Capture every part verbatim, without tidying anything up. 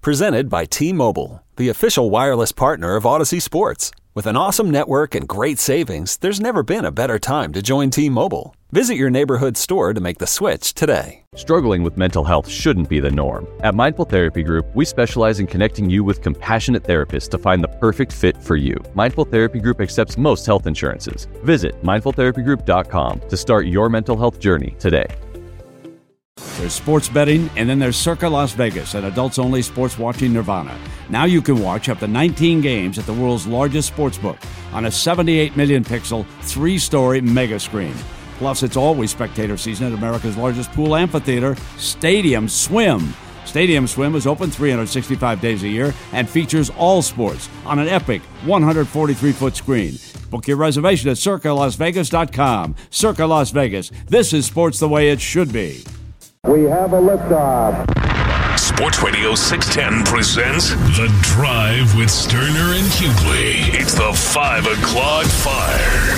Presented by T-Mobile, the official wireless partner of Odyssey Sports. With an awesome network and great savings, there's never been a better time to join T-Mobile. Visit your neighborhood store to make the switch today. Struggling with mental health shouldn't be the norm. At Mindful Therapy Group, we specialize in connecting you with compassionate therapists to find the perfect fit for you. Mindful Therapy Group accepts most health insurances. Visit mindful therapy group dot com to start your mental health journey today. There's sports betting, and then there's Circa Las Vegas, an adults-only sports watching nirvana. Now you can watch up to nineteen games at the world's largest sports book on a seventy-eight million pixel, three-story mega screen. Plus, it's always spectator season at America's largest pool amphitheater, Stadium Swim. Stadium Swim is open three hundred sixty-five days a year and features all sports on an epic one hundred forty-three foot screen. Book your reservation at circa las vegas dot com. Circa Las Vegas. This is sports the way it should be. We have a liftoff. Sports Radio six ten presents The Drive with Sterner and Hughley. It's the five o'clock Fire.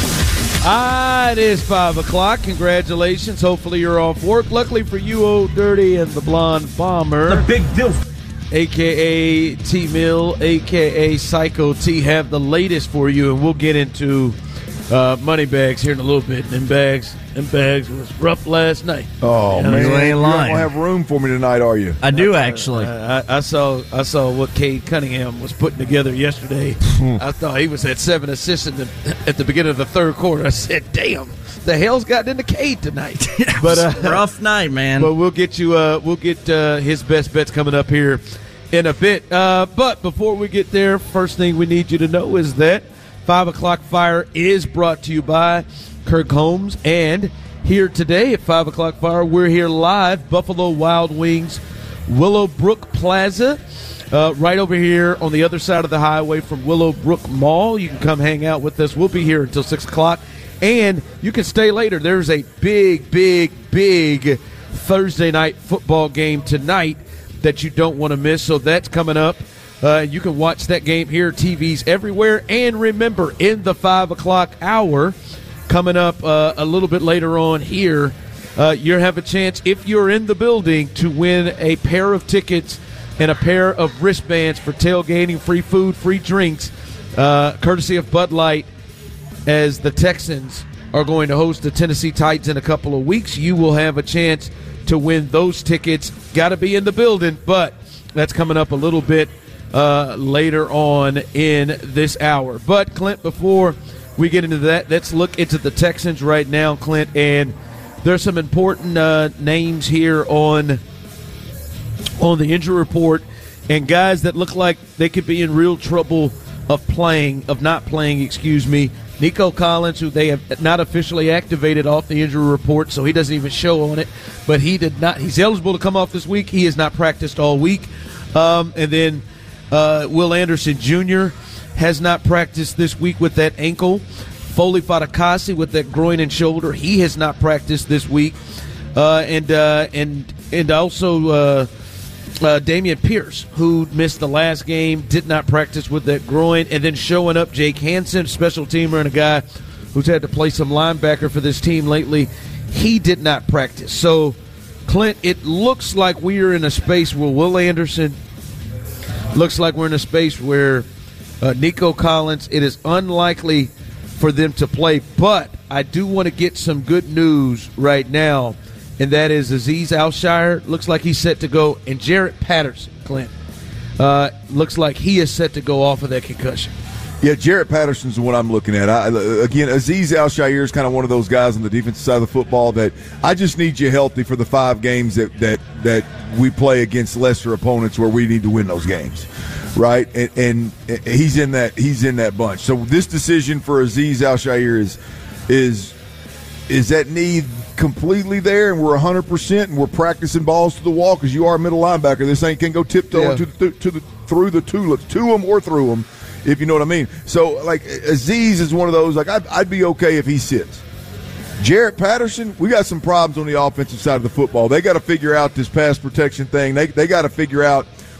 Ah, it is five o'clock. Congratulations. Hopefully you're off work. Luckily for you, Old Dirty and the Blonde Bomber. The big deal. A K A T-Mill, A K A Psycho T, have the latest for you, and we'll get into uh, money bags here in a little bit. And bags, and bags was rough last night. Oh, you know, man. You ain't lying. don't have room for me tonight, are you? I do, actually. I, I, I saw I saw what Cade Cunningham was putting together yesterday. I thought he was at seven assists in the, at the beginning of the third quarter. I said, damn, the hell's gotten into Cade tonight? But uh, rough night, man. But we'll get you. Uh, we'll get uh, his best bets coming up here in a bit. Uh, but before we get there, first thing we need you to know is that five o'clock Fire is brought to you by Kirk Holmes. And here today at five o'clock Fire, we're here live, Buffalo Wild Wings, Willowbrook Plaza, uh, right over here on the other side of the highway from Willowbrook Mall. You can come hang out with us. We'll be here until six o'clock. And you can stay later. There's a big, big, big Thursday night football game tonight that you don't want to miss. So that's coming up. Uh, you can watch that game here, T Vs everywhere. And remember, in the five o'clock hour, coming up uh, a little bit later on here, uh, you have a chance, if you're in the building, to win a pair of tickets and a pair of wristbands for tailgating, free food, free drinks, uh, courtesy of Bud Light, as the Texans are going to host the Tennessee Titans in a couple of weeks. You will have a chance to win those tickets. Got to be in the building, but that's coming up a little bit uh, later on in this hour. But, Clint, before we get into that, let's look into the Texans right now, Clint, and there's some important uh, names here on on the injury report and guys that look like they could be in real trouble of playing, of not playing, excuse me. Nico Collins, who they have not officially activated off the injury report, so he doesn't even show on it, but he did not. He's eligible to come off this week. He has not practiced all week. Um, and then uh, Will Anderson Junior has not practiced this week with that ankle. Foley Fatukasi with that groin and shoulder, he has not practiced this week. Uh, and uh, and and also uh, uh, Damian Pierce, who missed the last game, did not practice with that groin. And then showing up, Jake Hansen, special teamer and a guy who's had to play some linebacker for this team lately, he did not practice. So, Clint, it looks like we are in a space where Will Anderson, looks like we're in a space where uh, Nico Collins, it is unlikely for them to play. But I do want to get some good news right now, and that is Azeez Al-Shaair looks like he's set to go, and Jarrett Patterson, Clint, uh, looks like he is set to go off of that concussion. Yeah, Jarrett Patterson's the one I'm looking at. I, again, Azeez Al-Shaair is kind of one of those guys on the defensive side of the football that I just need you healthy for the five games that that, that we play against lesser opponents where we need to win those games, right? And, and he's in that he's in that bunch. So this decision for Azeez Al-Shaair is is is that knee completely there, and we're one hundred percent, and we're practicing balls to the wall because you are a middle linebacker. This ain't can go tiptoeing yeah. to the, to the through the tulips, to them or through them, if you know what I mean. So, like, Azeez is one of those, like, I'd, I'd be okay if he sits. Jarrett Patterson, we got some problems on the offensive side of the football. They got to figure out this pass protection thing. They they got to figure out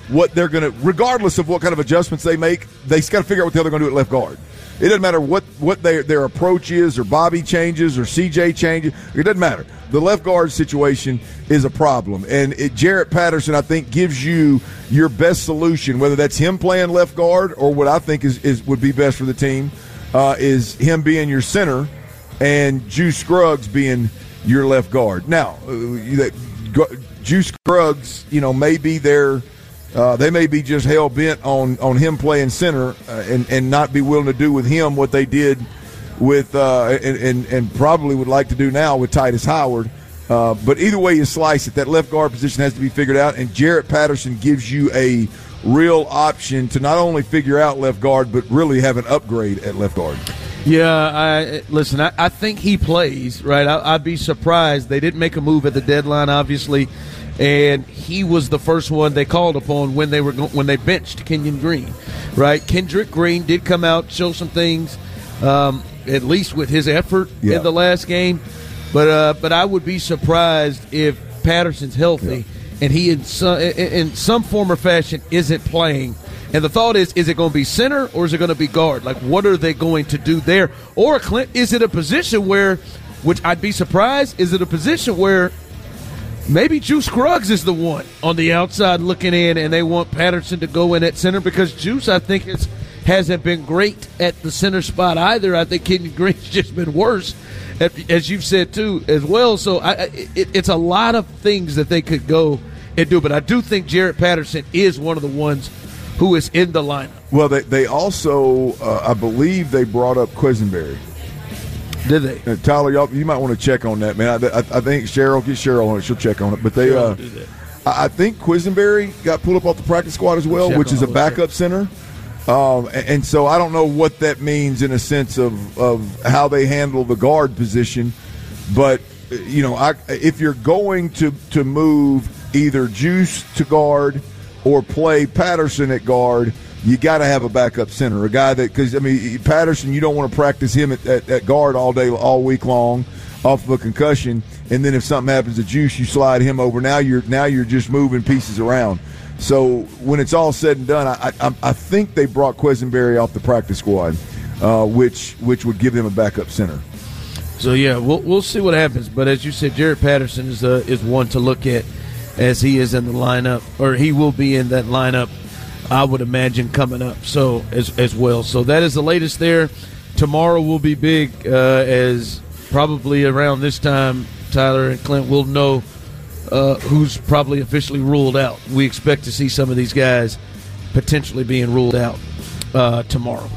what they're going to, regardless of what kind of adjustments they make, they got to figure out what the hell they're going to do at left guard. It doesn't matter what, what their, their approach is, or Bobby changes, or C J changes. It doesn't matter. The left guard situation is a problem. And it, Jarrett Patterson, I think, gives you your best solution, whether that's him playing left guard or what I think is, is would be best for the team, uh, is him being your center and Juice Scruggs being your left guard. Now, uh, that, Juice Scruggs, you know, may be their – Uh, they may be just hell bent on, on him playing center uh, and, and not be willing to do with him what they did with uh, and, and, and probably would like to do now with Titus Howard. Uh, but either way you slice it, that left guard position has to be figured out, and Jarrett Patterson gives you a real option to not only figure out left guard but really have an upgrade at left guard. Yeah, I, listen, I, I think he plays, right? I, I'd be surprised. They didn't make a move at the deadline, obviously. And he was the first one they called upon when they were when they benched Kenyon Green, right? Kendrick Green did come out, show some things, um, at least with his effort yeah. in the last game. But uh, but I would be surprised if Patterson's healthy yeah. and he in some, in some form or fashion isn't playing. And the thought is, is it going to be center or is it going to be guard? Like, what are they going to do there? Or, Clint, is it a position where, which I'd be surprised, is it a position where maybe Juice Scruggs is the one on the outside looking in, and they want Patterson to go in at center? Because Juice, I think, is, hasn't been great at the center spot either. I think Kenyon Green's just been worse, at, as you've said, too, as well. So I, it, it's a lot of things that they could go and do. But I do think Jarrett Patterson is one of the ones who is in the lineup. Well, they, they also, uh, I believe they brought up Quisenberry. Did they? Uh, Tyler, y'all, you might want to check on that, man. I, I, I think Cheryl, get Cheryl on it. She'll check on it. But they, uh, I, I think Quisenberry got pulled up off the practice squad as well, which is a backup center. Um, and, and so I don't know what that means in a sense of, of how they handle the guard position. But, you know, I, if you're going to, to move either Juice to guard or play Patterson at guard, you got to have a backup center, a guy that, because I mean Patterson, you don't want to practice him at, at, at guard all day, all week long, off of a concussion, and then if something happens to Juice, you slide him over. Now you're now you're just moving pieces around. So when it's all said and done, I I, I think they brought Quisenberry off the practice squad, uh, which which would give them a backup center. So yeah, we'll we'll see what happens. But as you said, Jarrett Patterson is uh, is one to look at, as he is in the lineup, or he will be in that lineup, I would imagine, coming up so as as well. So that is the latest there. Tomorrow will be big, uh, as probably around this time, Tyler and Clint will know uh, who's probably officially ruled out. We expect to see some of these guys potentially being ruled out uh, tomorrow.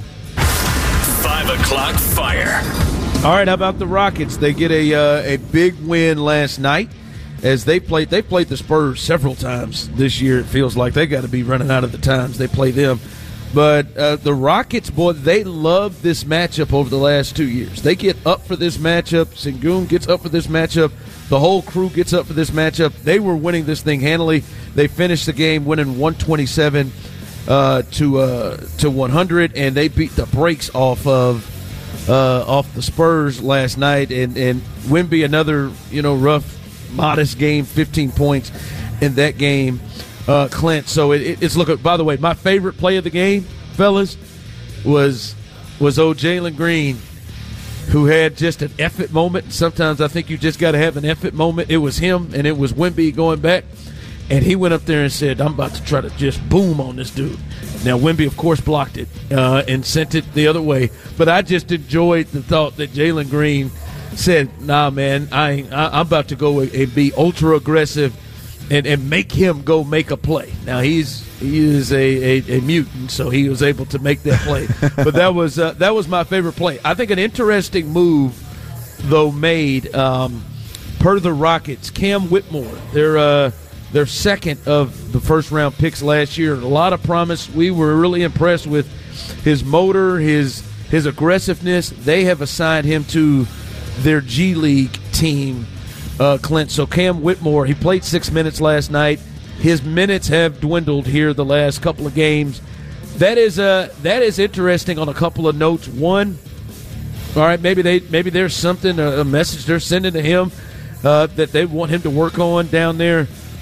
Five o'clock fire. All right, how about the Rockets? They get a uh, a big win last night. As they played, they played the Spurs several times this year. It feels like they got to be running out of the times they play them. But uh, the Rockets, boy, they love this matchup over the last two years. They get up for this matchup. Sengun gets up for this matchup. The whole crew gets up for this matchup. They were winning this thing handily. They finished the game winning one twenty-seven uh, to uh, to one hundred, and they beat the brakes off of uh, off the Spurs last night. And and Wemby, another you know rough, modest game, fifteen points in that game, uh, Clint. So it, it's look. By the way, my favorite play of the game, fellas, was was old Jalen Green, who had just an effort moment. Sometimes I think you just got to have an effort moment. It was him, and it was Wemby going back, and he went up there and said, "I'm about to try to just boom on this dude." Now Wemby, of course, blocked it uh, and sent it the other way. But I just enjoyed the thought that Jalen Green said, nah, man, I, ain't, I, I'm about to go and be ultra aggressive and, and make him go make a play. Now, he's he is a, a, a mutant, so he was able to make that play. But that was uh, that was my favorite play. I think an interesting move, though, made um, per the Rockets. Cam Whitmore, their, uh, their second of the first-round picks last year. A lot of promise. We were really impressed with his motor, his his aggressiveness. They have assigned him to their G League team, uh, Clint. So Cam Whitmore, he played six minutes last night. His minutes have dwindled here the last couple of games. That is uh, that is interesting on a couple of notes. One, all right, maybe they maybe there's something, a, a message they're sending to him uh, that they want him to work on down there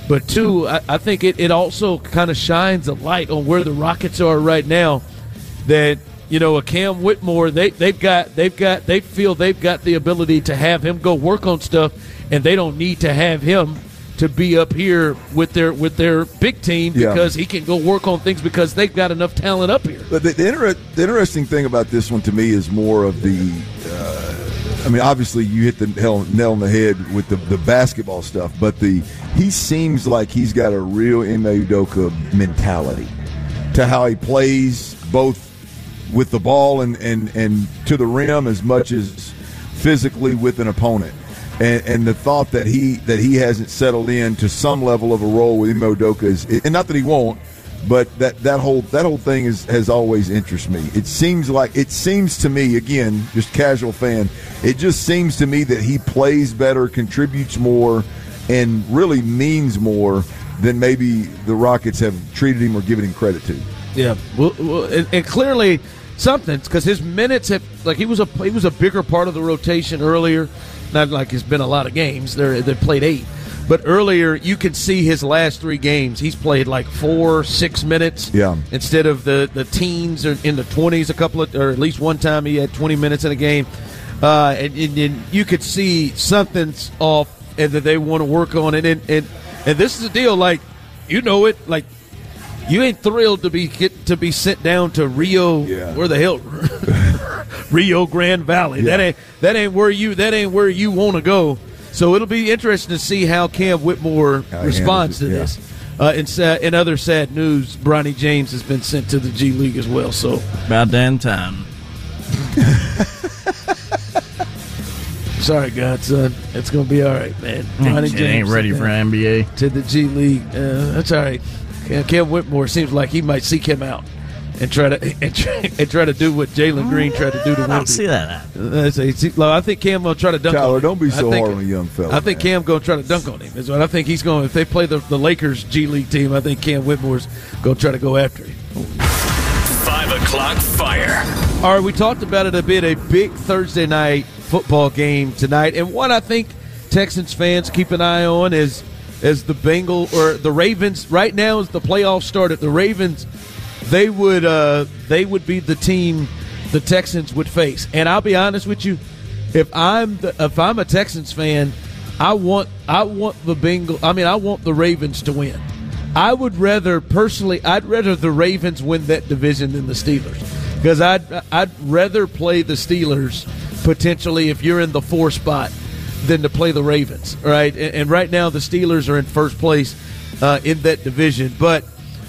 But two, I, I think it, it also kind of shines a light on where the Rockets are right now. That, you know, a Cam Whitmore, they they've got they've got they feel they've got the ability to have him go work on stuff, and they don't need to have him to be up here with their with their big team because yeah. he can go work on things because they've got enough talent up here. But the, the, inter- the interesting thing about this one to me is more of the uh, I mean, obviously you hit the nail, nail on the head with the, the basketball stuff, but the he seems like he's got a real Ime Udoka mentality to how he plays, both with the ball and, and, and to the rim as much as physically with an opponent. And, and the thought that he that he hasn't settled in to some level of a role with Ime Udoka is, and not that he won't, but that, that whole that whole thing is, has always interested me. It seems like it seems to me, again, just casual fan, it just seems to me that he plays better, contributes more, and really means more than maybe the Rockets have treated him or given him credit to. Yeah, well, well and, and clearly something, because his minutes have, like he was a he was a bigger part of the rotation earlier. Not like it's been a lot of games. They're, they played eight. But earlier, you can see his last three games. He's played like four, six minutes yeah. instead of the, the teens or in the twenties a couple of, or at least one time he had twenty minutes in a game. Uh, and, and, and you could see something's off and that they want to work on it. And, and, and this is the deal, like, you know it, like, you ain't thrilled to be get, to be sent down to Rio, yeah. where the hell, Rio Grande Valley. Yeah. That ain't that ain't where you that ain't where you want to go. So it'll be interesting to see how Cam Whitmore how responds to yeah. this. Uh, in, sa- in other sad news, Bronny James has been sent to the G League as well. So about damn time. Sorry, Godson. It's gonna be all right, man. Bronny James ain't ready for N B A to the G League. Uh, that's all right. Cam Whitmore seems like he might seek him out and try to and try, and try to do what Jalen Green tried to do to Wemby. I don't see that. Uh, I think Cam gonna try to dunk Tyler, on him. don't be so think, hard on a young fella. I think man. Cam gonna try to dunk on him. Is what I think he's going. If they play the, the Lakers G League team, I think Cam Whitmore's gonna try to go after him. Five o'clock fire. All right, we talked about it a bit. A big Thursday night football game tonight, and what I think Texans fans keep an eye on is. As the Bengal or the Ravens right now, as the playoffs started, the Ravens they would uh, they would be the team the Texans would face. And I'll be honest with you, if I'm the, if I'm a Texans fan, I want I want the Bengal. I mean, I want the Ravens to win. I would rather personally, I'd rather the Ravens win that division than the Steelers because I'd I'd rather play the Steelers potentially if you're in the four spot. Than to play the Ravens, right? And, and right now the Steelers are in first place uh, in that division. But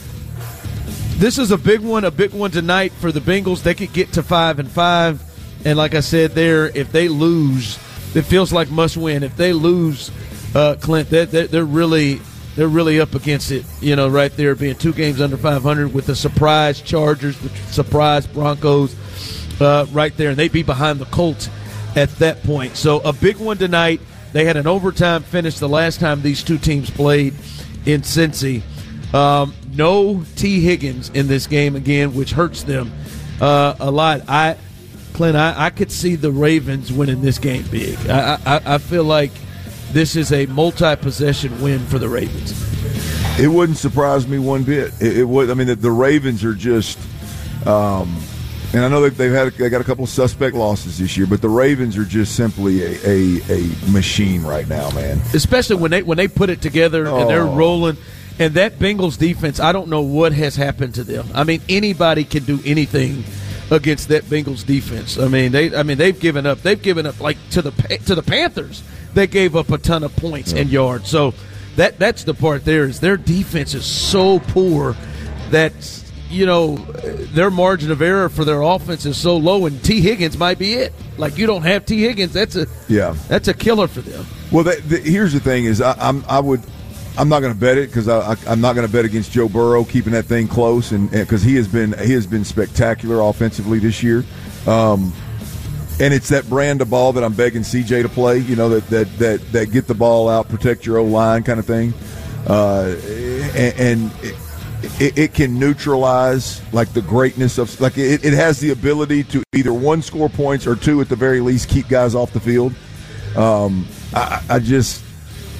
this is a big one, a big one tonight for the Bengals. They could get to five and five, and like I said, there, if they lose, it feels like must win. If they lose, uh, Clint, they're, they're really they're really up against it. You know, right there, being two games under five hundred with the surprise Chargers, the surprise Broncos, uh, right there, and they'd be behind the Colts. At that point. So a big one tonight. They had an overtime finish the last time these two teams played in Cincy. Um, no T. Higgins in this game again, which hurts them uh, a lot. I, Clint, I, I could see the Ravens winning this game big. I, I, I feel like this is a multi-possession win for the Ravens. It wouldn't surprise me one bit. It, it would. I mean, the, the Ravens are just. Um, And I know that they've had they got a couple of suspect losses this year, but the Ravens are just simply a, a, a machine right now, man. Especially when they when they put it together oh. and they're rolling. And that Bengals defense, I don't know what has happened to them. I mean, anybody can do anything against that Bengals defense. I mean, they I mean they've given up. They've given up like to the to the Panthers. They gave up a ton of points yeah. and yards. So that that's the part there is their defense is so poor that. You know, their margin of error for their offense is so low, and T. Higgins might be it. Like, you don't have T. Higgins, that's a yeah, that's a killer for them. Well, the, the, here's the thing: is I, I'm I would I'm not going to bet it because I, I I'm not going to bet against Joe Burrow keeping that thing close, and because he has been he has been spectacular offensively this year, um, and it's that brand of ball that I'm begging C J to play. You know, that that that that get the ball out, protect your O line kind of thing, uh, and. and it, It, it can neutralize like the greatness of like it, it has the ability to either one score points or two at the very least keep guys off the field. Um, I, I just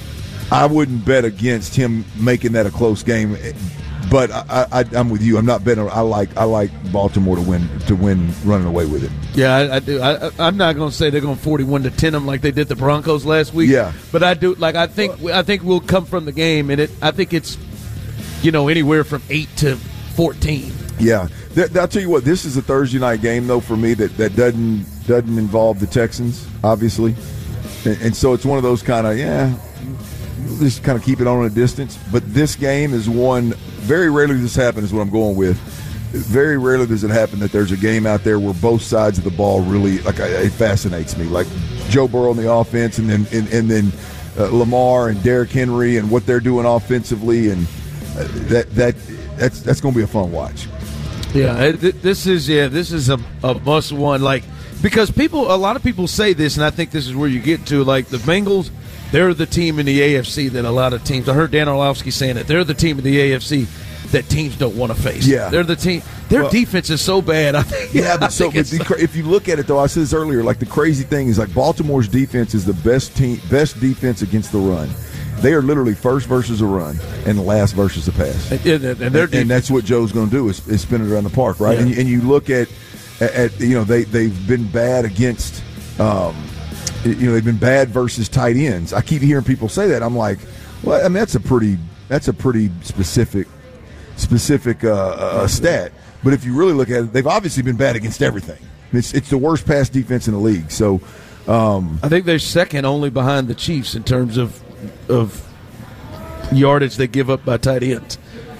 I wouldn't bet against him making that a close game. But I, I, I'm with you. I'm not betting. I like I like Baltimore to win to win running away with it. Yeah, I, I do. I, I'm not going to say they're going forty-one to ten them like they did the Broncos last week. Yeah, but I do. Like I think I think we'll come from the game, and it. I think it's you know anywhere from eight to fourteen. Yeah, th- I'll tell you what. This is a Thursday night game though for me that, that doesn't doesn't involve the Texans obviously, and, and so it's one of those kind of yeah. Just kind of keep it on a distance. But this game is one, very rarely does this happen is what I'm going with. Very rarely does it happen that there's a game out there where both sides of the ball really, like, it fascinates me. Like Joe Burrow on the offense and then and, and then uh, Lamar and Derrick Henry and what they're doing offensively. And uh, that that that's that's going to be a fun watch. Yeah, this is, yeah, this is a, a must one. Like, because people, a lot of people say this, and I think this is where you get to, like, the Bengals, they're the team in the A F C that a lot of teams – I heard Dan Orlovsky saying it. They're the team in the A F C that teams don't want to face. Yeah. They're the team – their well, defense is so bad. I think, yeah, but I so think but if you look at it, though, I said this earlier, like the crazy thing is like Baltimore's defense is the best team, best defense against the run. They are literally first versus a run and last versus a pass. And, and, and, and, and that's what Joe's going to do is, is spin it around the park, right? Yeah. And, and you look at, at, you know, they, they've been bad against um, – you know, they've been bad versus tight ends. I keep hearing people say that. I'm like, well, I mean, that's a pretty that's a pretty specific specific uh, uh, stat. But if you really look at it, they've obviously been bad against everything. It's it's the worst pass defense in the league. So um, I think they're second only behind the Chiefs in terms of of yardage they give up by tight ends.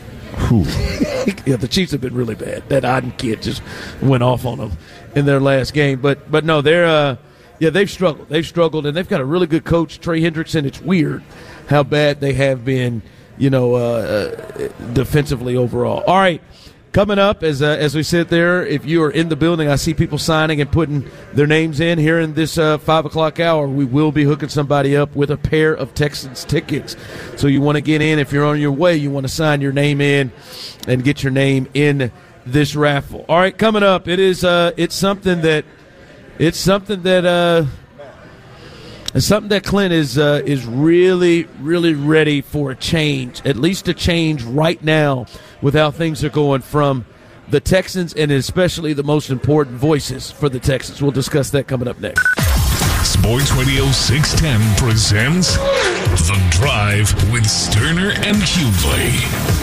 Yeah, the Chiefs have been really bad. That Oden kid just went off on them in their last game. But but no, they're uh, yeah, they've struggled. They've struggled, and they've got a really good coach, Trey Hendrickson. It's weird how bad they have been, you know, uh, uh, defensively overall. All right, coming up, as uh, as we sit there, if you are in the building, I see people signing and putting their names in here in this uh, five o'clock hour. We will be hooking somebody up with a pair of Texans tickets. So you want to get in. If you're on your way, you want to sign your name in and get your name in this raffle. All right, coming up, it is uh, it's something that it's something that uh, it's something that Clint is uh, is really really ready for a change, at least a change right now with how things are going from the Texans and especially the most important voices for the Texans. We'll discuss that coming up next. Sports Radio six ten presents The Drive with Sterner and Hughley.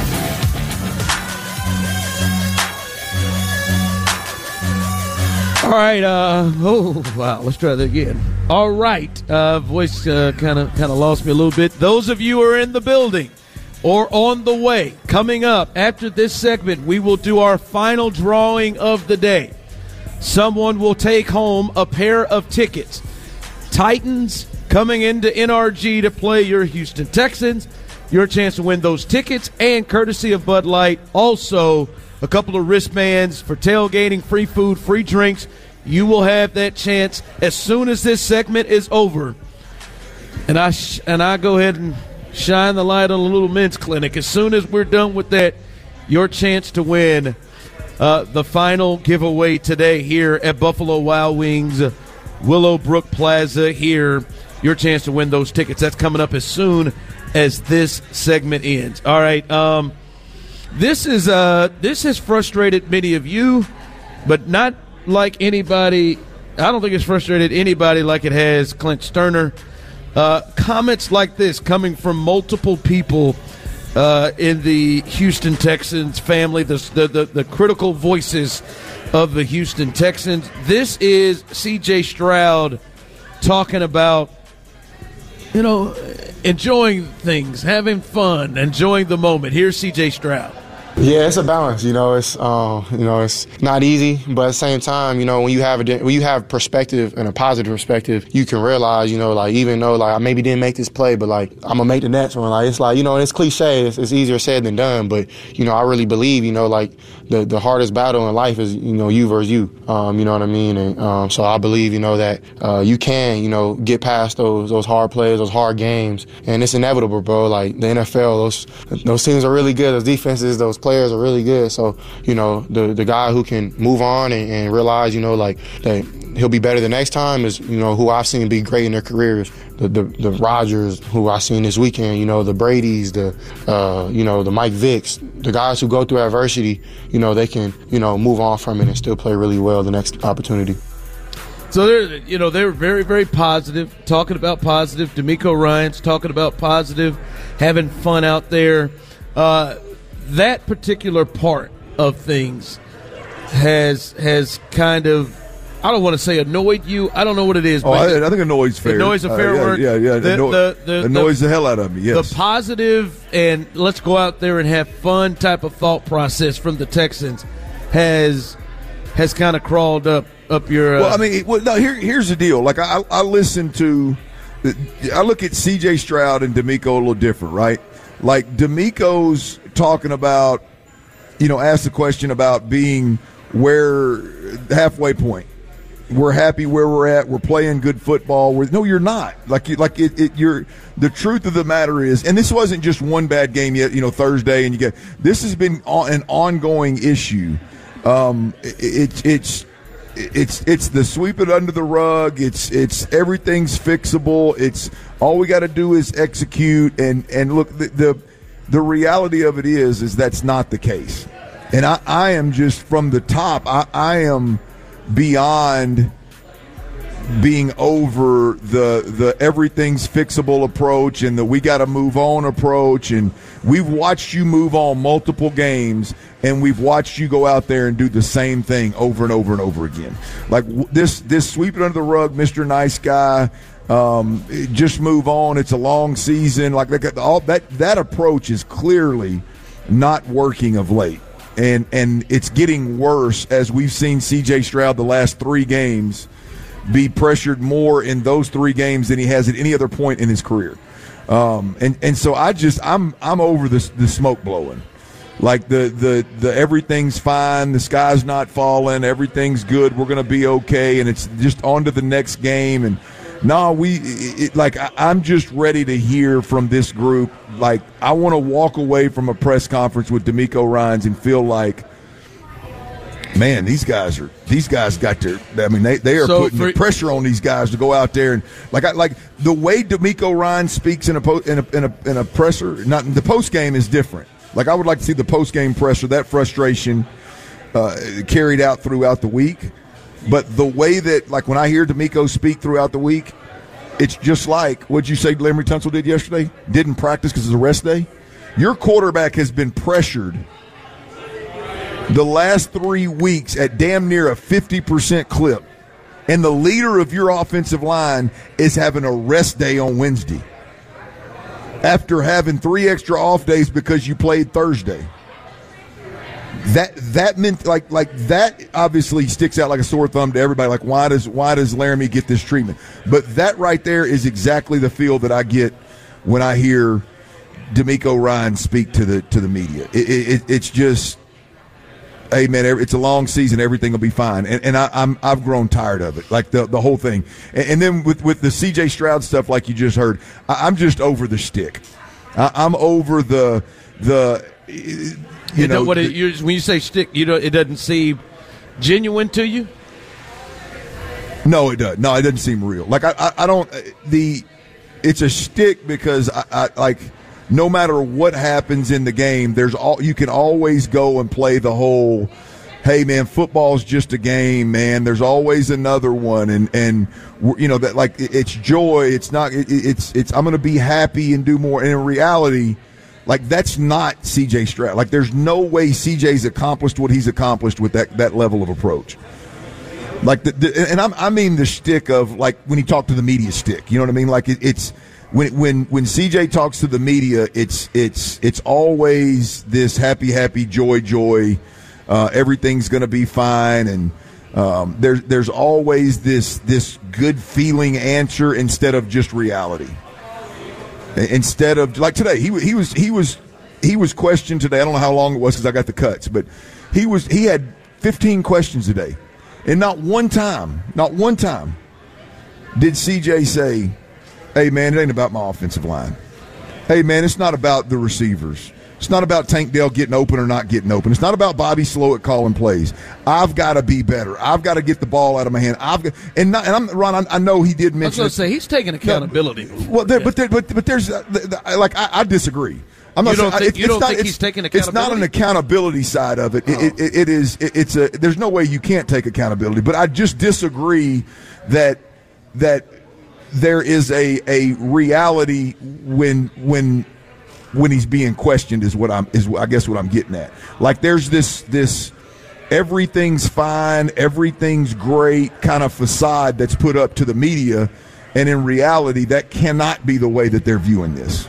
All right. Uh, oh, wow. Let's try that again. All right. Uh, voice kind of kind of lost me a little bit. Those of you who are in the building or on the way, coming up after this segment, we will do our final drawing of the day. Someone will take home a pair of tickets. Titans coming into N R G to play your Houston Texans. Your chance to win those tickets, and courtesy of Bud Light, also a couple of wristbands for tailgating, free food, free drinks. You will have that chance as soon as this segment is over. And I sh- and I go ahead and shine the light on a little men's clinic. As soon as we're done with that, your chance to win uh, the final giveaway today here at Buffalo Wild Wings, Willowbrook Plaza here. Your chance to win those tickets. That's coming up as soon as this segment ends. All right. Um, this is uh, this has frustrated many of you, but not like anybody. I don't think it's frustrated anybody like it has Clint Sterner. Uh, comments like this coming from multiple people uh, in the Houston Texans family, the, the, the, the critical voices of the Houston Texans. This is C J Stroud talking about, you know, enjoying things, having fun, enjoying the moment. Here's C J Stroud. Yeah, it's a balance. You know, it's uh, you know, it's not easy, but at the same time, you know, when you have a when you have perspective and a positive perspective, you can realize, you know, like even though like I maybe didn't make this play, but like I'm gonna make the next one. Like it's like, you know, it's cliche. It's, it's easier said than done, but you know, I really believe, you know, like the the hardest battle in life is, you know, you versus you. Um, you know what I mean? And um, so I believe, you know, that uh, you can, you know, get past those those hard plays, those hard games, and it's inevitable, bro. Like the N F L, those those teams are really good. Those defenses, those players are really good. So, you know, the the guy who can move on and, and realize, you know, like that he'll be better the next time is, you know, who I've seen be great in their careers. The the, the Rodgers, who I've seen this weekend, you know, the Brady's, the, uh, you know, the Mike Vicks, the guys who go through adversity, you know, they can, you know, move on from it and still play really well the next opportunity. So they're, you know, they were very, very positive, talking about positive. D'Amico Ryans talking about positive, having fun out there. Uh, that particular part of things has has kind of, I don't want to say annoyed you. I don't know what it is. Oh, I, I think annoys fair. Annoys a fair uh, yeah, word. Yeah, yeah. The, anno- the, the, annoys the, the hell out of me, yes. The positive and let's go out there and have fun type of thought process from the Texans has has kind of crawled up up your. Uh, well, I mean, well, no. Here, here's the deal. Like I, I listen to, I look at C J Stroud and D'Amico a little different, right? Like D'Amico's talking about, you know, asked the question about being where halfway point. We're happy where we're at. We're playing good football. We're, no, you're not. Like, you, like it, it. You're. The truth of the matter is, and this wasn't just one bad game yet. You know, Thursday, and you get this has been an ongoing issue. Um, it, it, it's. It's it's the sweep it under the rug. It's it's everything's fixable. It's all we got to do is execute. And, and look, the, the the reality of it is is that's not the case. And I, I am just from the top. I, I am beyond being over the the everything's fixable approach and the we got to move on approach. And we've watched you move on multiple games. And we've watched you go out there and do the same thing over and over and over again. Like this, this sweep it under the rug, Mister Nice Guy. Um, just move on. It's a long season. Like, like all that, that approach is clearly not working of late, and and it's getting worse as we've seen C J Stroud the last three games be pressured more in those three games than he has at any other point in his career. Um, and and so I just I'm I'm over the the smoke blowing. Like the, the, the everything's fine, the sky's not falling, everything's good, we're going to be okay, and it's just on to the next game. And no, we it, like I, I'm just ready to hear from this group. Like I want to walk away from a press conference with D'Amico Ryans and feel like, man, these guys are these guys got their. I mean, they, they are so putting for, the pressure on these guys to go out there and like I, like the way D'Amico Ryans speaks in a po, in a in a, in a presser. Not the post game is different. Like, I would like to see the post-game pressure, that frustration uh, carried out throughout the week. But the way that, like, when I hear D'Amico speak throughout the week, it's just like, what'd you say Laremy Tunsil did yesterday? Didn't practice because it's a rest day? Your quarterback has been pressured the last three weeks at damn near a fifty percent clip. And the leader of your offensive line is having a rest day on Wednesday, after having three extra off days because you played Thursday. That that meant like like that obviously sticks out like a sore thumb to everybody. Like why does why does Laremy get this treatment? But that right there is exactly the feel that I get when I hear D'Amico Ryans speak to the to the media. It, it, it's just, hey man, it's a long season. Everything will be fine. And, and I, I'm I've grown tired of it. Like the the whole thing. And, and then with, with the C J Stroud stuff, like you just heard, I, I'm just over the shtick. I, I'm over the the you, you know, know what the, it, you, when you say shtick, you know, it doesn't seem genuine to you. No, it does. No, it doesn't seem real. Like I I, I don't the it's a shtick because I, I like. No matter what happens in the game, there's all you can always go and play the whole, hey man, football's just a game, man. There's always another one, and and you know that like it's joy. It's not. It, it's it's. I'm going to be happy and do more. And in reality, like that's not C J Stroud. Like there's no way C J's accomplished what he's accomplished with that that level of approach. Like the, the and I'm, I mean the shtick of like when he talked to the media stick. You know what I mean? Like it, it's. When when when C J talks to the media, it's it's it's always this happy happy joy joy, uh, everything's going to be fine, and um, there's there's always this this good feeling answer instead of just reality. Instead of like today, he he was he was he was questioned today. I don't know how long it was because I got the cuts, but he was he had fifteen questions today, and not one time, not one time, did C J say, hey, man, it ain't about my offensive line. Hey, man, it's not about the receivers. It's not about Tank Dell getting open or not getting open. It's not about Bobby Slowik calling plays. I've got to be better. I've got to get the ball out of my hand. I've got, and, not, and I'm Ron. I, I know he did mention. I was going to say he's taking accountability. No, well, there, yeah. but, there, but but there's uh, the, the, like I, I disagree. I'm not you don't saying, think, it, you don't not, think he's taking accountability? It's not an accountability side of it. Oh. It, it, it is. It, it's a. There's no way you can't take accountability. But I just disagree that that there is a a reality when when. when he's being questioned is what I'm is I guess what I'm getting at. Like there's this this everything's fine, everything's great kind of facade that's put up to the media, and in reality that cannot be the way that they're viewing this.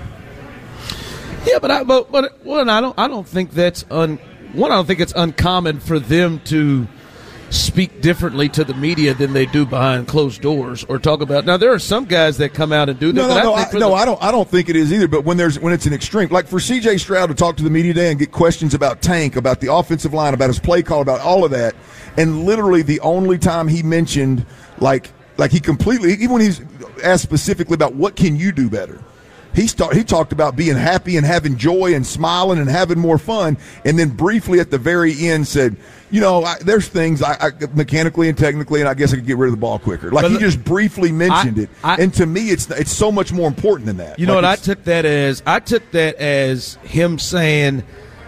Yeah, but I but, but one I don't I don't think that's un one I don't think it's uncommon for them to speak differently to the media than they do behind closed doors or talk about. Now there are some guys that come out and do that. No, no, but no, I, I, no the, I don't. I don't think it is either. But when there's when it's an extreme, like for C J Stroud to talk to the media today and get questions about Tank, about the offensive line, about his play call, about all of that, and literally the only time he mentioned like like he completely, even when he's asked specifically about what can you do better. He start, he talked about being happy and having joy and smiling and having more fun, and then briefly at the very end said, you know, I, there's things I, I mechanically and technically, and I guess I could get rid of the ball quicker. Like but he just briefly mentioned I, it, I, and to me, it's it's so much more important than that. You know like what I took that as? I took that as him saying,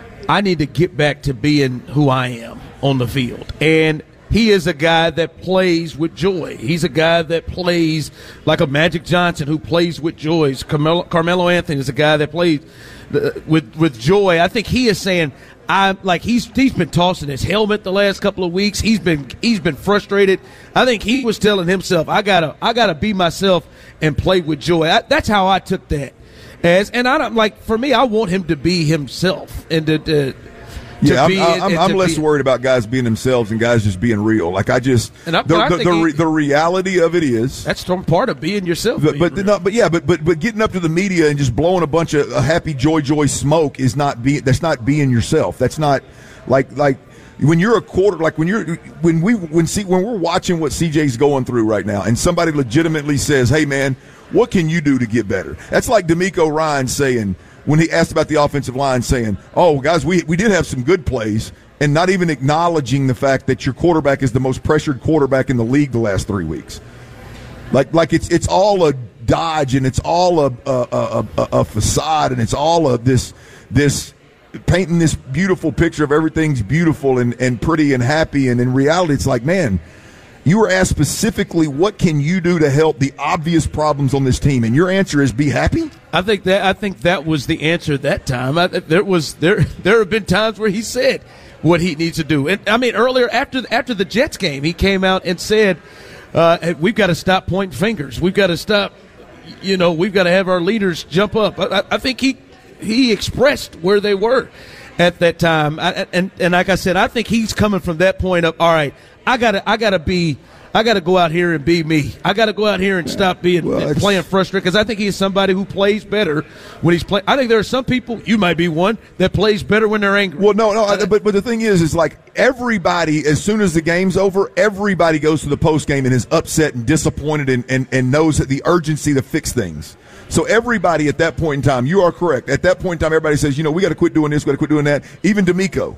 I need to get back to being who I am on the field, and he is a guy that plays with joy. He's a guy that plays like a Magic Johnson who plays with joy. Carmelo, Carmelo Anthony is a guy that plays with with joy. I think he is saying, I'm like he's he's been tossing his helmet the last couple of weeks. He's been he's been frustrated. I think he was telling himself, I gotta I gotta be myself and play with joy. I, that's how I took that as. And I don't like for me, I want him to be himself and to. to Yeah, I'm, be, I'm, I'm less be, worried about guys being themselves and guys just being real. Like I just, and I, the, I the, the, he, re, the reality of it is that's part of being yourself. But being but, no, but yeah, but but but getting up to the media and just blowing a bunch of a happy joy joy smoke is not being. That's not being yourself. That's not like like when you're a quarter. Like when you're when we when see when we're watching what C J's going through right now, and somebody legitimately says, "Hey man, what can you do to get better?" That's like D'Amico Ryan saying when he asked about the offensive line, saying, "Oh guys, we we did have some good plays." And not even acknowledging the fact that your quarterback is the most pressured quarterback in the league the last three weeks. Like, like it's it's all a dodge and it's all a a, a, a, a facade and it's all of this this painting this beautiful picture of everything's beautiful and, and pretty and happy. And in reality, it's like, man, you were asked specifically, what can you do to help the obvious problems on this team? And your answer is be happy. I think that I think that was the answer that time. I, there was there there have been times where he said what he needs to do. And I mean, earlier after after the Jets game, he came out and said, uh, hey, "We've got to stop pointing fingers. We've got to stop. You know, we've got to have our leaders jump up." I, I think he he expressed where they were at that time. I, and and like I said, I think he's coming from that point of, all right, I gotta I gotta be. I got to go out here and be me. I got to go out here and stop being well, and playing frustrated because I think he is somebody who plays better when he's playing. I think there are some people, you might be one, that plays better when they're angry. Well, no, no, uh, but but the thing is, is like everybody, as soon as the game's over, everybody goes to the post game and is upset and disappointed and, and, and knows that the urgency to fix things. So everybody at that point in time, you are correct. At that point in time, everybody says, you know, we got to quit doing this, we got to quit doing that. Even D'Amico.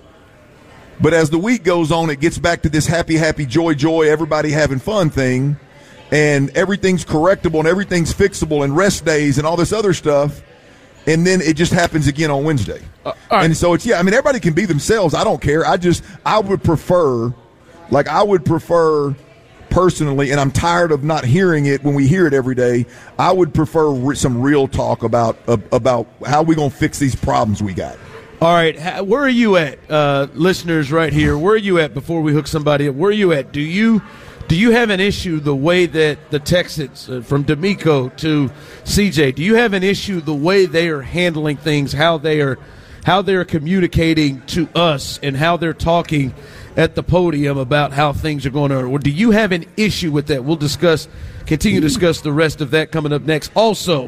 But as the week goes on, it gets back to this happy, happy, joy, joy, everybody having fun thing, and everything's correctable and everything's fixable and rest days and all this other stuff, and then it just happens again on Wednesday. Uh, right. And so it's, yeah, I mean, everybody can be themselves. I don't care. I just, I would prefer, like I would prefer personally, and I'm tired of not hearing it when we hear it every day, I would prefer re- some real talk about, uh, about how we going to fix these problems we got. All right, where are you at, uh, listeners right here? Where are you at before we hook somebody up? Where are you at? Do you do you have an issue the way that the Texans, uh, from D'Amico to C J, do you have an issue the way they are handling things, how they are how they're communicating to us and how they're talking at the podium about how things are going on? Or do you have an issue with that? We'll discuss, continue to discuss the rest of that coming up next. Also,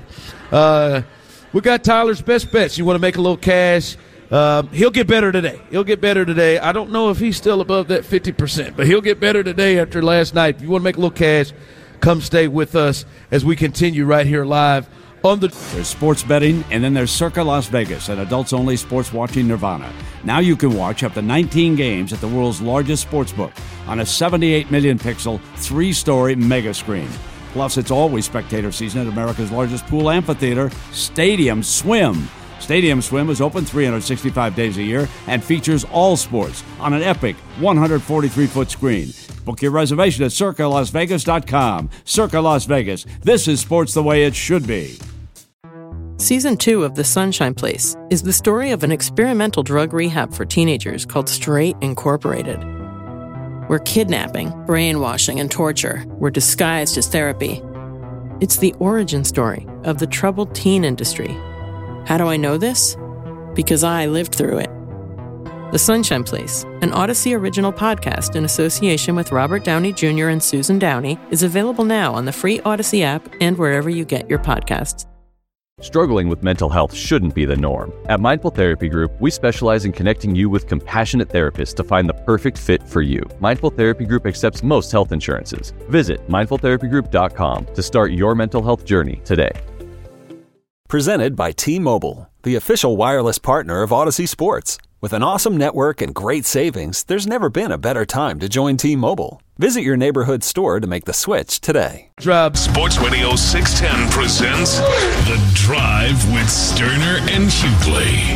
uh, we got Tyler's Best Bets. You want to make a little cash? Uh, he'll get better today. He'll get better today. I don't know if he's still above that fifty percent, but he'll get better today after last night. If you want to make a little cash, come stay with us as we continue right here live On the There's sports betting, and then there's Circa Las Vegas, an adults-only sports watching nirvana. Now you can watch up to nineteen games at the world's largest sportsbook on a seventy-eight million pixel, three-story mega screen. Plus, it's always spectator season at America's largest pool amphitheater, Stadium Swim. Stadium Swim is open three hundred sixty-five days a year and features all sports on an epic one hundred forty-three foot screen. Book your reservation at circa las vegas dot com. Circa Las Vegas. This is sports the way it should be. Season two of The Sunshine Place is the story of an experimental drug rehab for teenagers called Straight Incorporated, where kidnapping, brainwashing, and torture were disguised as therapy. It's the origin story of the troubled teen industry. How do I know this? Because I lived through it. The Sunshine Place, an Odyssey original podcast in association with Robert Downey Junior and Susan Downey, is available now on the free Odyssey app and wherever you get your podcasts. Struggling with mental health shouldn't be the norm. At Mindful Therapy Group, we specialize in connecting you with compassionate therapists to find the perfect fit for you. Mindful Therapy Group accepts most health insurances. Visit mindful therapy group dot com to start your mental health journey today. Presented by T-Mobile, the official wireless partner of Odyssey Sports. With an awesome network and great savings, there's never been a better time to join T-Mobile. Visit your neighborhood store to make the switch today. Drive. Sports Radio six ten presents The Drive with Sterner and Hughley.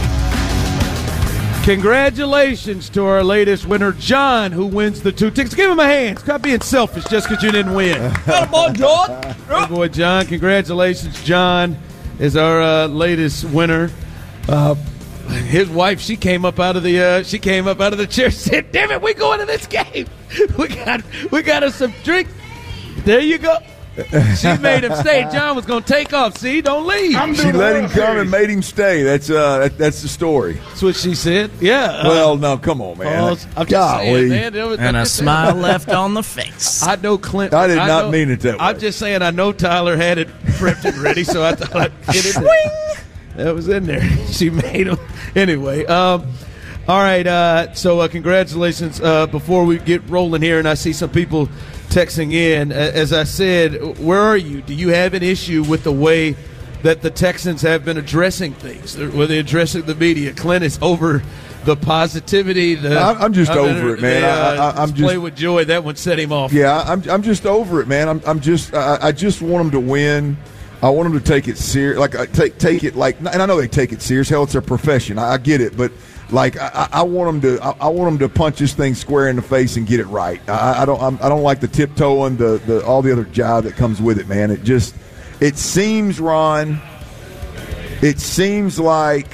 Congratulations to our latest winner, John, who wins the two tickets. Give him a hand. Stop being selfish just because you didn't win. Good boy, John. Good boy, John. Congratulations, John is our uh, latest winner. Uh, his wife, she came up out of the uh, she came up out of the chair. Said, "Damn it, we going to this game. We got we got us some drink." There you go. She made him stay. John was going to take off. See, don't leave. She let him come and made him stay. That's uh, that, that's the story. That's what she said. Yeah. Uh, well, no, come on, man. I'm just Golly. saying, man. It was, And a smile left on the face. I know Clint. I did not know, mean it that way. I'm just saying I know Tyler had it prepped and ready, so I thought I'd get it. Swing! That was in there. She made him. Anyway, um, all right. Uh, so uh, congratulations. Uh, before we get rolling here, and I see some people texting in. As I said, where are you? Do you have an issue with the way that the Texans have been addressing things? Were they addressing the media? Clint is over the positivity. The, I'm just I mean, over it, man. The, uh, I, I, I'm play just with joy. That one set him off. Yeah, I'm. I'm just over it, man. I'm. I'm just. I, I just want them to win. I want them to take it serious. Like I take take it like, and I know they take it serious. Hell, it's their profession. I, I get it, but. Like I, I want them to, I, I want them to punch this thing square in the face and get it right. I, I don't, I'm, I don't like the tiptoeing, the, the all the other jive that comes with it, man. It just, it seems, Ron, it seems like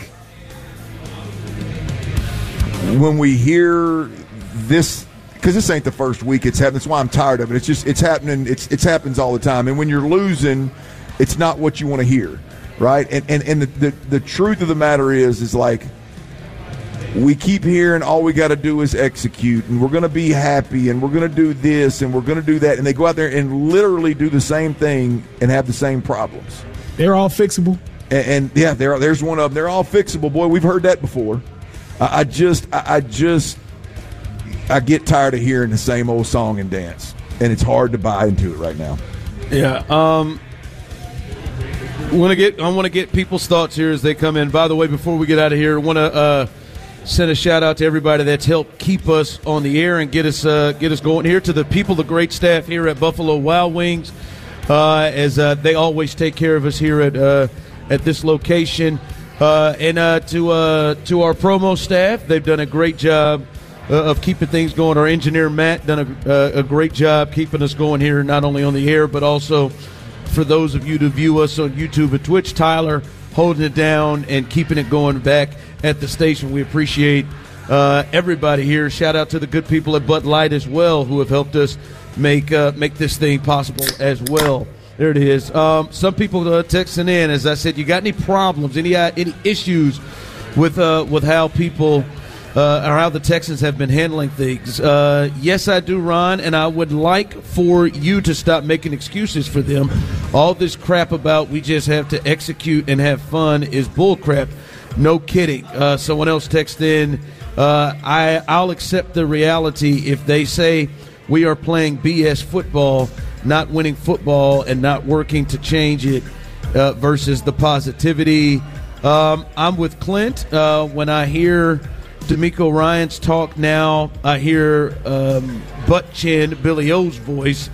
when we hear this, because this ain't the first week it's happening. That's why I'm tired of it. It's just, it's happening. It's, it's happens all the time. And when you're losing, it's not what you want to hear, right? And and and the the, the truth of the matter is, is like. We keep hearing all we got to do is execute, and we're going to be happy, and we're going to do this, and we're going to do that. And they go out there and literally do the same thing and have the same problems. They're all fixable. And, and yeah, there, there's one of them. They're all fixable. Boy, we've heard that before. I, I just, I, I just, I get tired of hearing the same old song and dance, and it's hard to buy into it right now. Yeah. Um, want to get, I want to get people's thoughts here as they come in. By the way, before we get out of here, I want to. Uh, Send a shout out to everybody that's helped keep us on the air and get us uh, get us going here. To the people, the great staff here at Buffalo Wild Wings, uh, as uh, they always take care of us here at uh, at this location, uh, and uh, to uh, to our promo staff, they've done a great job uh, of keeping things going. Our engineer Matt done a, uh, a great job keeping us going here, not only on the air but also for those of you to view us on YouTube and Twitch. Tyler holding it down and keeping it going back at the station. We appreciate uh, everybody here. Shout out to the good people at Bud Light as well, who have helped us make uh, make this thing possible as well. There it is. Um, some people uh, texting in, as I said, you got any problems, any uh, any issues with uh, with how people uh, or how the Texans have been handling things? Uh, yes, I do, Ron, and I would like for you to stop making excuses for them. All this crap about we just have to execute and have fun is bull crap. No kidding. Uh, someone else texted in, uh, I, I'll accept the reality if they say we are playing B S football, not winning football, and not working to change it. uh, versus the positivity. Um, I'm with Clint. Uh, when I hear D'Amico Ryans talk now, I hear um, butt chin Billy O's voice.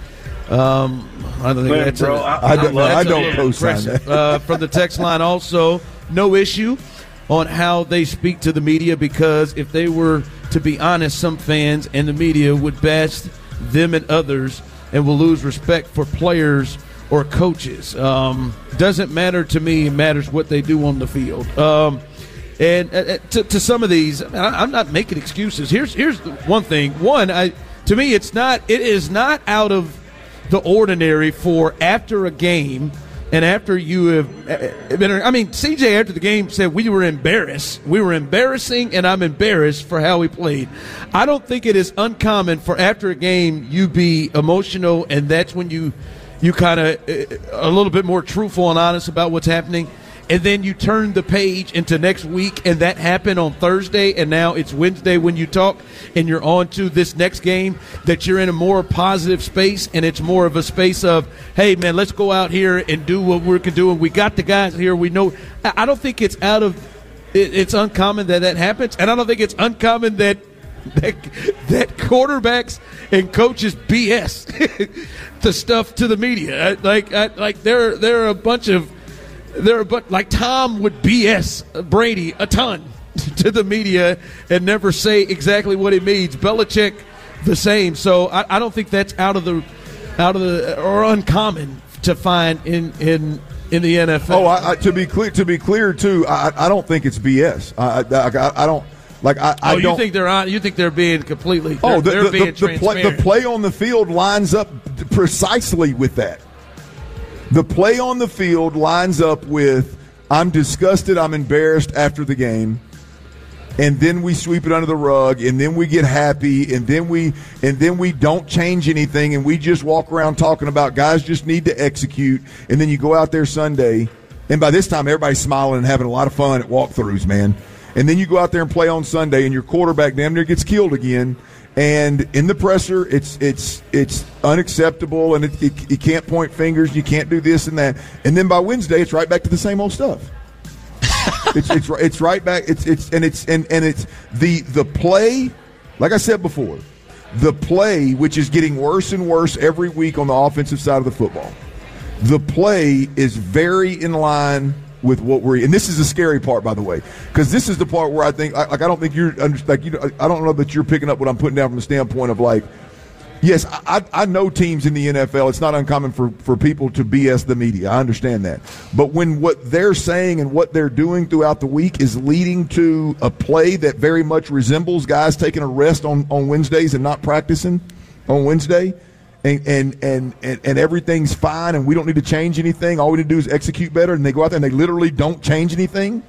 Um, I don't think Man, that's bro, a, I, I don't, that's I a don't little co-sign impressive. that. Uh, from the text line also, no issue on how they speak to the media, because if they were to be honest, some fans and the media would bash them and others and will lose respect for players or coaches. Um, doesn't matter to me. It matters what they do on the field. Um, and uh, to, to some of these, I, I'm not making excuses. Here's here's the one thing. One, I to me, it's not. It is not out of the ordinary for after a game. And after you have been, I mean, C J after the game said we were embarrassed. We were embarrassing, and I'm embarrassed for how we played. I don't think it is uncommon for after a game you be emotional, and that's when you you kind of a little bit more truthful and honest about what's happening. And then you turn the page into next week, and that happened on Thursday, and now it's Wednesday when you talk, and you're on to this next game, that you're in a more positive space, and it's more of a space of, hey, man, let's go out here and do what we can do, and we got the guys here. We know. I don't think it's out of it, – it's uncommon that that happens, and I don't think it's uncommon that that, that quarterbacks and coaches B S the stuff to the media. Like, I, like there, there are a bunch of – There, but like Tom would B S Brady a ton to the media and never say exactly what he means. Belichick, the same. So I, I don't think that's out of the, out of the or uncommon to find in in, in the N F L. Oh, I, I, to be clear, to be clear too, I, I don't think it's B S. I, I, I don't like. I, I oh, you don't think they're on? You think they're being completely? They're, oh, the, they're the, being the, the, play, the play on the field lines up precisely with that. The play on the field lines up with, I'm disgusted, I'm embarrassed after the game, and then we sweep it under the rug, and then we get happy, and then we and then we don't change anything, and we just walk around talking about guys just need to execute, and then you go out there Sunday, and by this time everybody's smiling and having a lot of fun at walkthroughs, man. And then you go out there and play on Sunday, and your quarterback damn near gets killed again. And in the presser, it's it's it's unacceptable, and it, it, you can't point fingers, you can't do this and that. And then by Wednesday, it's right back to the same old stuff. it's it's it's right back. It's it's and it's and, and it's the the play. Like I said before, the play, which is getting worse and worse every week on the offensive side of the football. The play is very in line with what we're, and this is the scary part, by the way, because this is the part where I think, like, I don't think you're, like, you know, I don't know that you're picking up what I'm putting down from the standpoint of, like, yes, I, I know teams in the N F L, it's not uncommon for, for people to B S the media. I understand that. But when what they're saying and what they're doing throughout the week is leading to a play that very much resembles guys taking a rest on, on Wednesdays and not practicing on Wednesday, And and, and and and everything's fine, and we don't need to change anything. All we need to do is execute better, and they go out there and they literally don't change anything.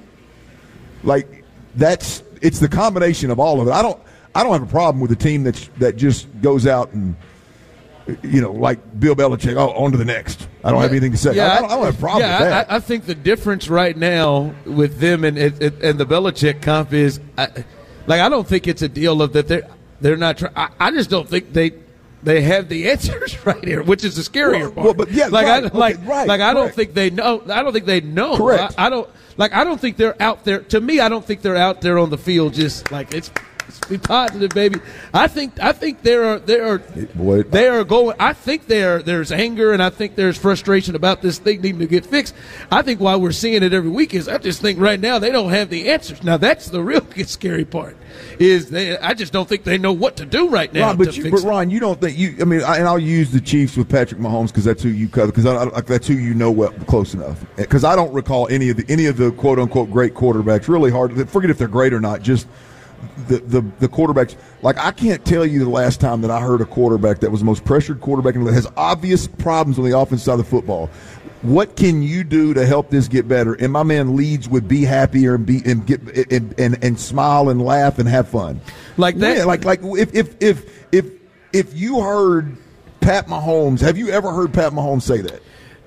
Like, that's it's the combination of all of it. I don't I don't have a problem with a team that's that just goes out and, you know, like Bill Belichick, oh, on to the next. I don't yeah, have anything to say. Yeah, I, don't, I don't have a problem yeah, with that. I, I think the difference right now with them and and, and the Belichick comp is, I, like, I don't think it's a deal of that they're they're not trying. I, I just don't think they. They have the answers right here, which is the scarier well, part. Well, but yeah, like right, I okay, like right, like I don't correct. think they know. I don't think they know. Correct. I, I don't like. I don't think they're out there. To me, I don't think they're out there on the field just like it's. Let's be positive, baby. I think. I think there are. There are. Boy, they are going. I think there. There's anger, and I think there's frustration about this thing needing to get fixed. I think why we're seeing it every week is I just think right now they don't have the answers. Now that's the real scary part. Is they, I just don't think they know what to do right now. Ron, but, you, but Ron, you don't think you? I mean, I, and I'll use the Chiefs with Patrick Mahomes because that's who you cover. Because I, I, that's who you know well, close enough. Because I don't recall any of the any of the quote unquote great quarterbacks. Really hard. Forget if they're great or not. Just the the the quarterbacks. Like, I can't tell you the last time that I heard a quarterback that was the most pressured quarterback and that has obvious problems on the offensive side of the football. What can you do to help this get better? And my man leads with be happier and be and get and, and, and smile and laugh and have fun. Like that. Yeah, like like if if if if if you heard Pat Mahomes, have you ever heard Pat Mahomes say that?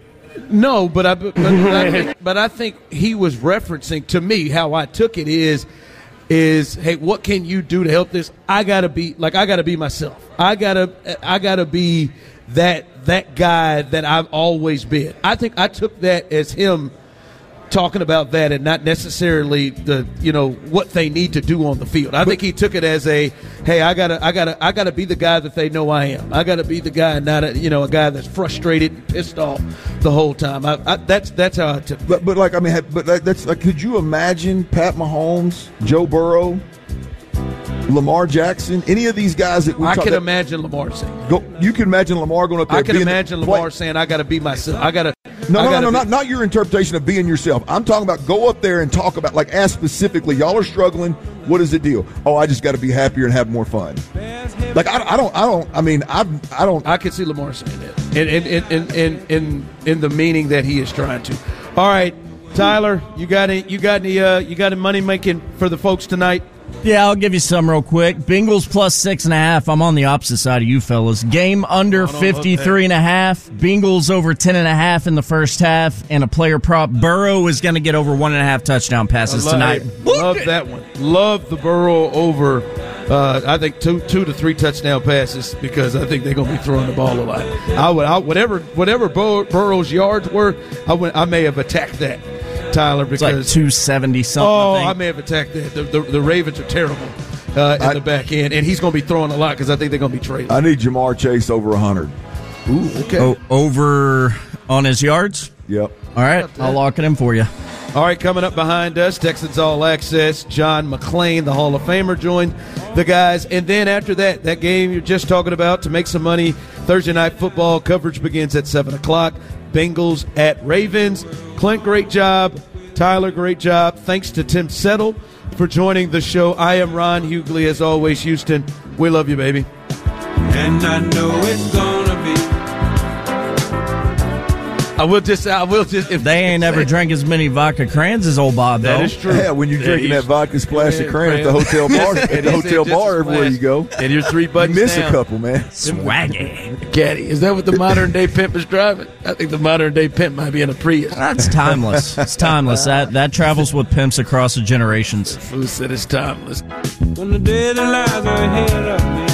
No, but I but, but, I, think, but I think he was referencing to me how I took it is is, hey, what can you do to help this? I gotta be like I gotta be myself. I gotta I gotta be that that guy that I've always been. I think I took that as him talking about that and not necessarily the you know what they need to do on the field. I think he took it as a, hey, I gotta I gotta I gotta be the guy that they know I am. I gotta be the guy, not a you know a guy that's frustrated and pissed off the whole time. I, I, that's that's how I took it. But but like I mean, but that's like, could you imagine Pat Mahomes, Joe Burrow, Lamar Jackson, any of these guys that we I talk, can that, imagine Lamar saying. Go, you can imagine Lamar going up there. I can being imagine the, Lamar play, saying, "I got to be myself. I got to." No, I no, gotta no, no, be. not not your interpretation of being yourself. I'm talking about go up there and talk about, like, ask specifically. Y'all are struggling. What is the deal? Oh, I just got to be happier and have more fun. Like I, I don't, I don't. I mean, I, I don't. I can see Lamar saying that, in in in in in, in the meaning that he is trying to. All right, Tyler, you got any? You got any? Uh, you got any money making for the folks tonight? Yeah, I'll give you some real quick. Bengals plus six and a half. I'm on the opposite side of you fellas. Game under fifty-three and a half. Bengals over ten and a half in the first half. And a player prop. Burrow is going to get over one and a half touchdown passes love, tonight. Love that one. Love the Burrow over, uh, I think, two two to three touchdown passes because I think they're going to be throwing the ball a lot. I would, I, whatever whatever Bur- Burrow's yards were, I, would, I may have attacked that. Tyler, because it's like two seventy something. Oh, I, think. I may have attacked that. The, the, the Ravens are terrible uh, in I, the back end, and he's going to be throwing a lot because I think they're going to be trading. I need Jamar Chase over one hundred. Ooh, okay. O- over on his yards? Yep. All right, I'll lock it in for you. All right, coming up behind us, Texans All Access, John McClain, the Hall of Famer, joined the guys. And then after that, that game you're just talking about to make some money, Thursday Night Football coverage begins at seven o'clock. Bengals at Ravens. Clint, great job. Tyler, great job. Thanks to Tim Settle for joining the show. I am Ron Hughley, as always. Houston, we love you, baby. And I know it's gonna be. I will just, I will just. If they ain't ever drank as many vodka crayons as old Bob, though. That is true. Yeah, when you're drinking yeah, that vodka splash of crayon at the hotel bar, at the hotel bar everywhere you go, and you're three buttons you miss down. a couple, man. Swaggy. Caddy, is that what the modern day pimp is driving? I think the modern day pimp might be in a Prius. That's timeless. It's timeless. That that travels with pimps across the generations. Who said it's timeless? When the dead lies are ahead of me.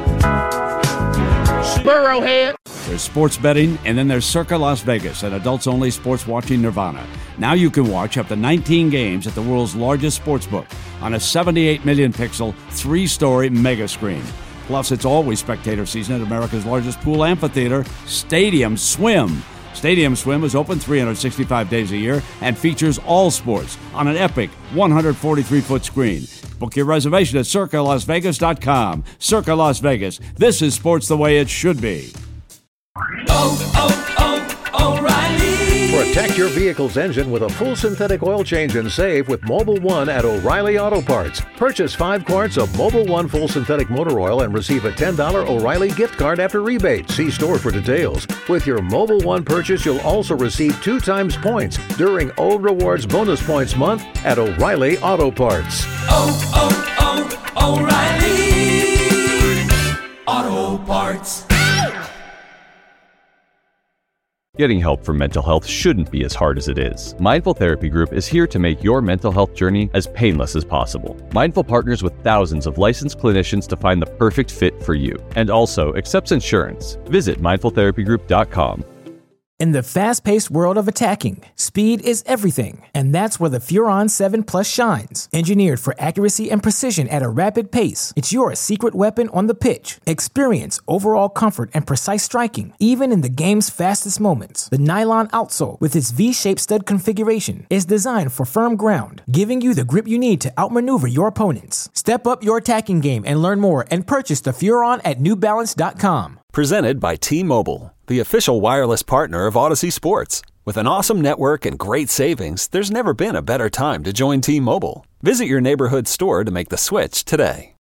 Burrowhead. There's sports betting, and then there's Circa Las Vegas, an adults-only sports watching nirvana. Now you can watch up to nineteen games at the world's largest sportsbook on a seventy-eight million pixel, three-story mega screen. Plus, it's always spectator season at America's largest pool amphitheater, Stadium Swim. Stadium Swim is open three hundred sixty-five days a year and features all sports on an epic one hundred forty-three foot screen. Book your reservation at circa las vegas dot com. Circa Las Vegas. This is sports the way it should be. Oh, oh, oh, O'Reilly. Protect your vehicle's engine with a full synthetic oil change and save with Mobil one at O'Reilly Auto Parts. Purchase five quarts of Mobil one full synthetic motor oil and receive a ten dollars O'Reilly gift card after rebate. See store for details. With your Mobil one purchase, you'll also receive two times points during O Rewards Bonus Points Month at O'Reilly Auto Parts. Oh, oh, oh, O'Reilly Auto Parts. Getting help for mental health shouldn't be as hard as it is. Mindful Therapy Group is here to make your mental health journey as painless as possible. Mindful partners with thousands of licensed clinicians to find the perfect fit for you, and also accepts insurance. Visit mindful therapy group dot com. In the fast-paced world of attacking, speed is everything, and that's where the Furon seven Plus shines. Engineered for accuracy and precision at a rapid pace, it's your secret weapon on the pitch. Experience overall comfort and precise striking, even in the game's fastest moments. The nylon outsole, with its V-shaped stud configuration, is designed for firm ground, giving you the grip you need to outmaneuver your opponents. Step up your attacking game and learn more and purchase the Furon at new balance dot com. Presented by T-Mobile, the official wireless partner of Odyssey Sports. With an awesome network and great savings, there's never been a better time to join T-Mobile. Visit your neighborhood store to make the switch today.